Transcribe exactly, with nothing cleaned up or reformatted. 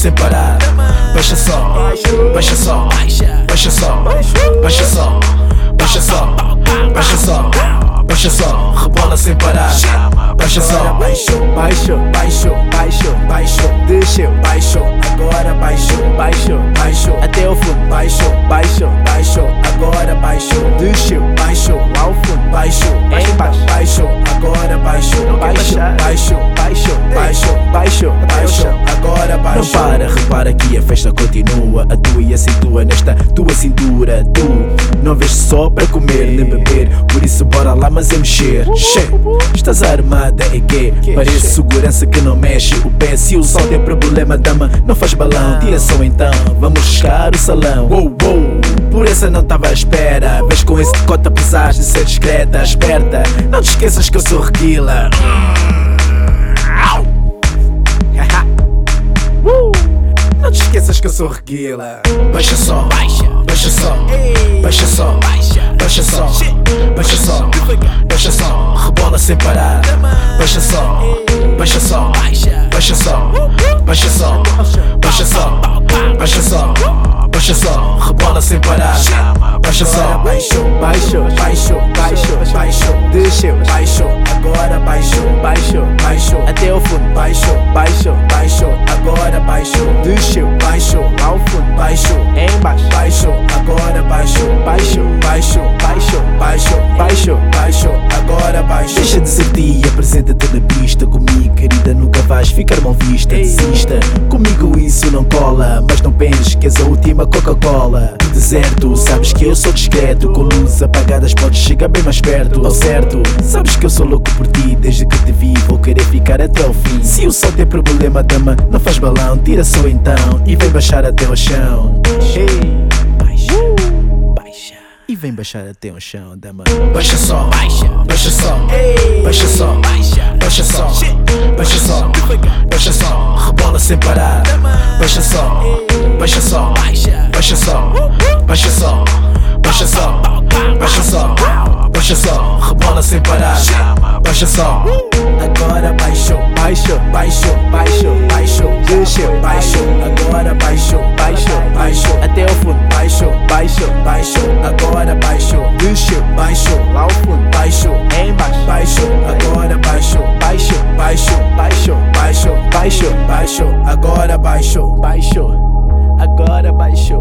sem parar. Baixa só, baixa só, baixa só, baixa só, baixa só, baixa só, baixa só, rebola sem parar. Baixa só, baixou, baixou, baixou, baixou, baixou, desceu, baixou, agora baixou, baixou, baixou, até o fundo, baixou, baixou, baixou, agora baixou, desceu, baixou, lá ao fundo, baixou, embaixo, baixou, agora baixou, baixou, baixou, baixou, baixou, baixou, baixou, agora baixou. Não para, repara que a festa continua. A tua e acentua nesta tua cintura. Tu não vês só para comer nem beber, por isso bora lá mas é mexer. Che, estás armada é que parece segurança que não mexe o pé. Se o sol tem problema, dama, não faz balão. Tira só então, vamos buscar o salão. Uou, uou, por essa não tava à espera. Vês com esse decote apesar de ser discreta, esperta. Não te esqueças que eu sou reguila. Não te esqueças que eu sou reguila. Baixa só, baixa, baixa só, baixa só, baixa só, baixa só, baixa só, rebola sem parar. Baixa só, baixa só, baixa só, baixa só, baixa só, baixa só, baixa só, rebola sem parar. Baixa só, baixou, baixou, baixou, baixou, baixou, desceu, baixou, agora baixou, baixou, baixou, até o fundo, baixou, baixou, baixou, agora baixou, desceu, baixou, ao fundo, baixou, embaixo, baixou, agora baixou, baixou, baixou, baixou, baixou, baixou, baixou, agora baixou. Deixa de ser ti, apresenta-te na pista. Comigo, querida, nunca vais ficar mal vista. Desista, comigo isso não cola. Mas não penses que és a última Coca-Cola do deserto. Sabes que eu sou discreto, com luzes apagadas podes chegar bem mais perto. Ao certo, sabes que eu sou louco por ti. Desde que te vi vou querer ficar até o fim. Se o sol tem problema, dama, não faz balão. Tira só então e vem baixar até o chão. Hey, baixa, baixa e vem baixar até o chão, dama. Baixa só, baixa, baixa só, baixa só, baixa só, baixa só, baixa só, rebola sem parar. Baixa só, baixa só, baixa só, baixa só, baixa só, baixa só, baixa só, rebola sem parar. Baixa só, agora baixou, baixou, baixou, baixou, baixou, desceu, baixou, agora baixou, baixou, baixou, até o fundo, baixou, baixou, baixou, agora baixou, desceu, baixou, lá ao fundo, baixou, embaixo, baixou, agora baixou, baixou, baixou, baixou, baixou, baixou, baixou, agora baixou, baixou, agora baixou.